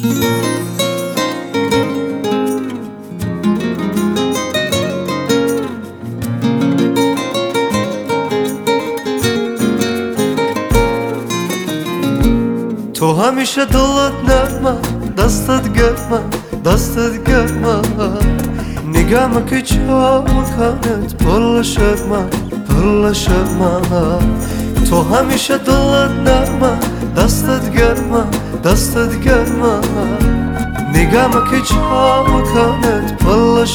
تو همیشه دلت نرمه، دستت گرمه نگم که چاکانت پر شرمه تو همیشه دلت نرمه، دستت گرمه نگم که چاکانت پر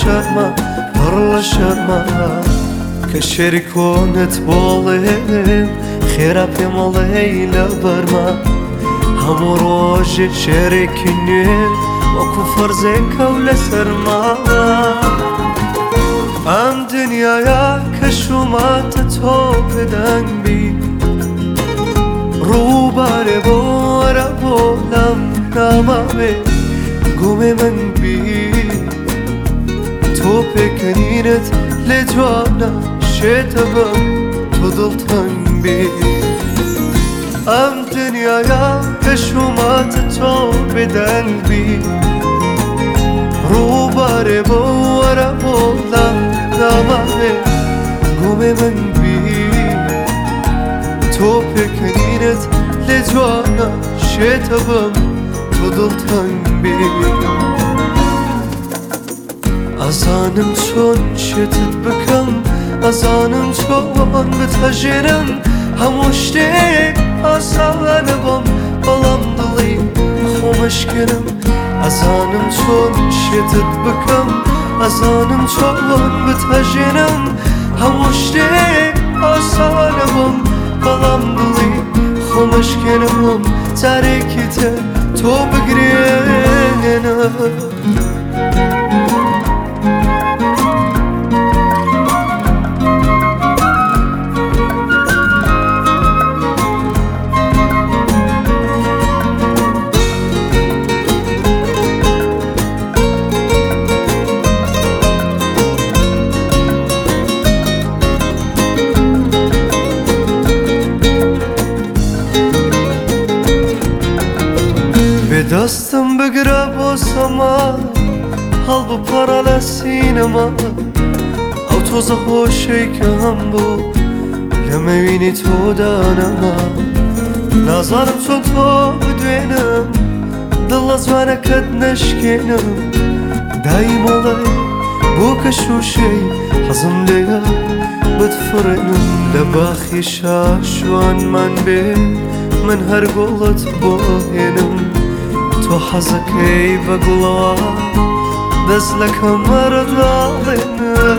شرمه که شریکونت بالیم خیره پیمال لیلا برمه همو روش شریکنی و کفر زکول سرما ام دنیایا که شمات تو بدن بی رو باره باره بولم نامه گومه من بی تو پکنینت لجوانا شتبم تو دلتن بی ام دنیایا به شمات تو بدن بی رو باره باره بولم نامه گومه من بی تو پکنینت لجوانا شتبم تو دلتن بی ازانم چون شتت بکم ازانم چون بتجرم هموشته آسان بام بلام دلی خومشکنم ازانم چون شتت بکم ازانم چون بتجرم هموشته آسان بام بلام دلی خومشکنم ترکیت تو بگرینم دستم بگره باسما حال با پارال سینما او توز خوشی که هم بود لمبینی تو دانما نظرم چون تو بدوینم دل از ورکت نشکنم دایم olay bu کشوشی حزم لیا بتفرنم لباخی شاشوان من بی من هر قولت باینم تو حزكي بقلوا بس لك مرضانا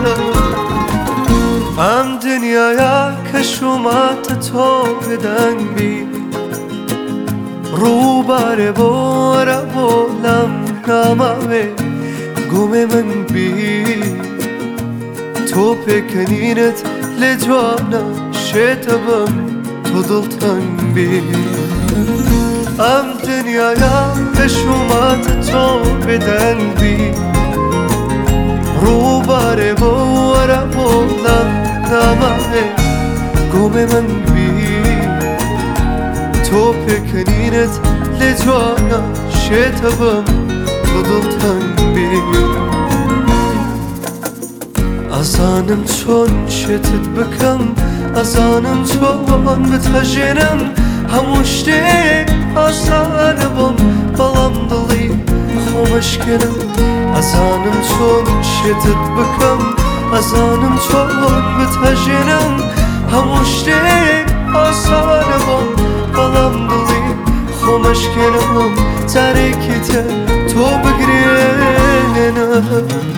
ام دنيايا كشومات تو بدن بي رو باره باره بولم نامه گومه من بی تو پکنینت لجوانا شتبم تو دلتن بی ام دنیایا به شمات تو بدن بی رو باره باره بولم نامه گومه من بی تو پکنینت لجوانا شتبم تو دلتن بی ازانم چون شتت بکم ازانم چون بتجرم هموشته آسان بام بلام دلی خومشکنم ازانم چون شتت بکم ازانم چون بتجرم هموشته آسان بام بلام دلی خومشکنم ترکیت تو بگرینم